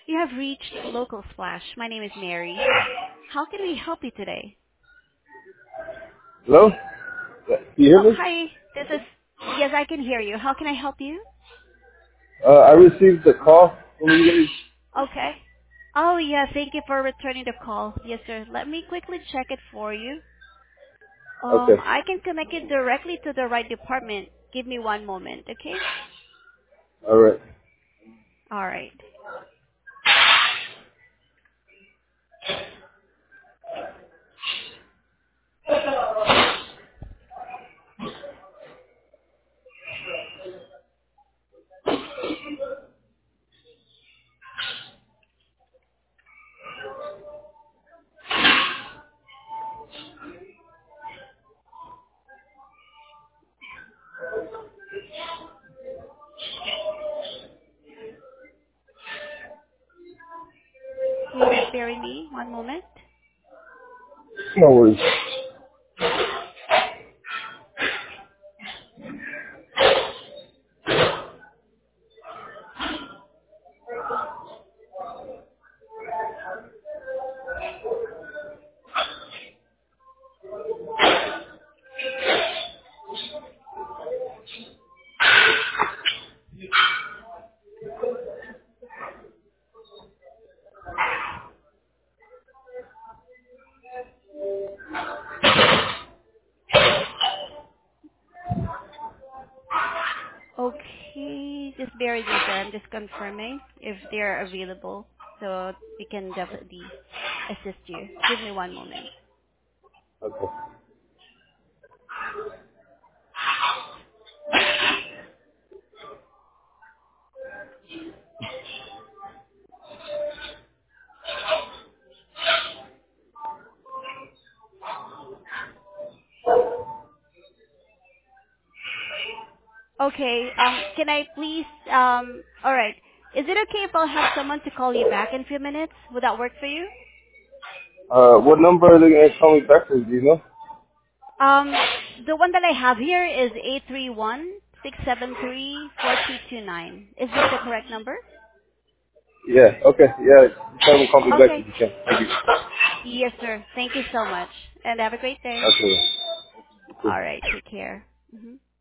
You have reached Local Splash. My name is Mary. How can we help you today? Hello? Yeah, can you hear Oh, me? hi. Yes, I can hear you. How can I help you? I received a call from you Okay. Oh, yeah, thank you for returning the call. Yes, sir. Let me quickly check it for you. guys. Okay. I can connect you directly to the right department. Give me one moment, okay? All right. All right. Okay, just bear with me one moment. No worries. Okay, just bear with me, sir. I'm just confirming if they're available so we can definitely assist you. Give me one moment. Okay. Okay, can I please, all right. Is it okay if I'll have someone to call you back in a few minutes? Would that work for you? What number are they going to call me back to? Do you know? The one that I have here is 831-673-4229. Is this the correct number? Yeah. Okay. Yeah. Tell them to call me back Okay. if you can. Thank you. Yes, sir. Thank you so much. And have a great day. Okay. All right. Take care.